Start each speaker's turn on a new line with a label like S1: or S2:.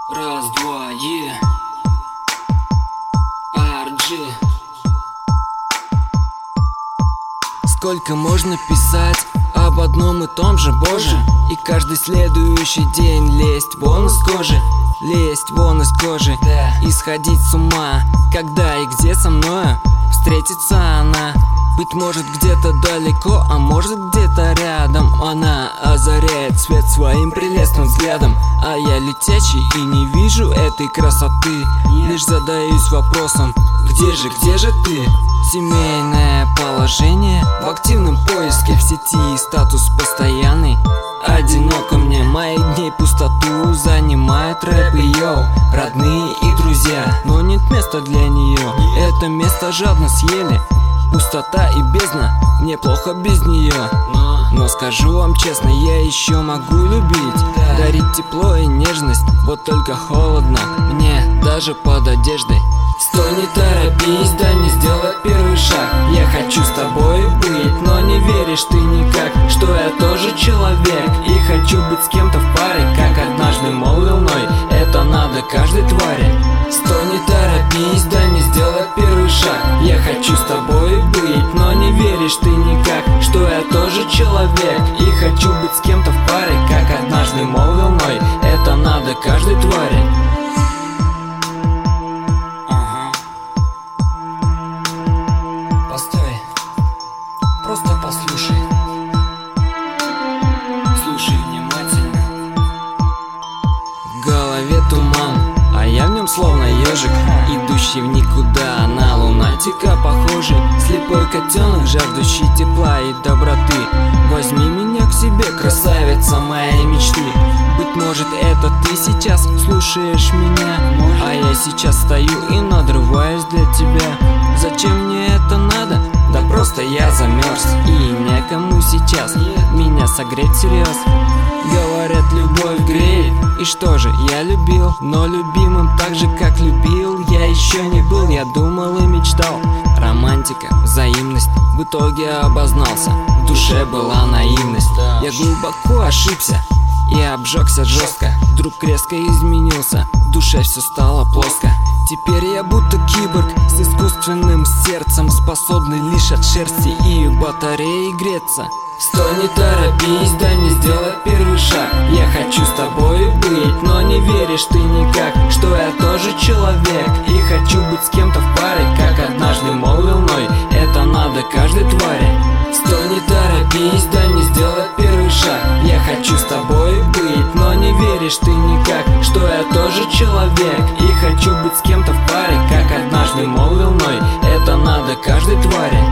S1: Раз, два, RG.
S2: Сколько можно писать об одном и том же, боже? И каждый следующий день лезть вон из кожи, лезть вон из кожи, и сходить с ума. Когда и где со мною встретится она? Быть может где-то далеко, а может где-то рядом. Она озаряет свет своим прелестным взглядом, а я летящий и не вижу этой красоты. Лишь задаюсь вопросом: где же ты? Семейное положение в активном поиске в сети, статус постоянный. Одиноко мне, мои дни пустоту занимает рэп и йоу, родные и друзья, но нет места для нее. Это место жадно съели пустота и бездна, мне плохо без нее. Но скажу вам честно, я еще могу любить, дарить тепло и нежность, вот только холодно мне даже под одеждой. Стой, не торопись, дай мне сделать первый шаг. Я хочу с тобой быть, но не веришь ты никак, что я тоже человек и хочу быть с кем-то в паре, как однажды молвил Ной, это надо каждой твари. Стой, не торопись, дай мне сделать первый шаг. Я хочу с тобой быть, но не веришь ты никак, что я тоже человек и хочу быть с кем-то в паре, как однажды молвил Ной, это надо каждой твари.
S1: Постой, просто послушай. Слушай внимательно.
S2: В голове туман, а я в нем словно ежик, идущий в никуда, на лунатика похожий. Слепой котенок, жаждущий тепла и доброты. Возьми меня к себе, красавица моей мечты. Быть может, это ты сейчас слушаешь меня, а я сейчас стою и надрываюсь для тебя. Зачем мне это надо? Да просто я замерз, и некому сейчас меня согреть всерьез. Говорят, любовь греет, и что же, я любил, но любимым так же, как любил, я еще не был. Я думал и мечтал, романтика, взаимность, в итоге обознался, в душе была наивность. Я глубоко ошибся и обжегся жестко, вдруг резко изменился, в душе все стало плоско. Теперь я будто киборг с искусственным сердцем, способный лишь от шерсти и батареи греться. Стой, не торопись, дай мне сделать первый шаг. Я хочу с тобой быть, но не веришь ты никак, что я тоже человек и хочу быть с кем-то в паре, как однажды молвил Ной, это надо каждой твари. Стой, не торопись, дай мне сделать первый шаг. Я хочу с тобой быть, но не веришь ты никак, что я тоже человек и хочу быть с кем-то в паре, как однажды молвил Ной, это надо каждой твари.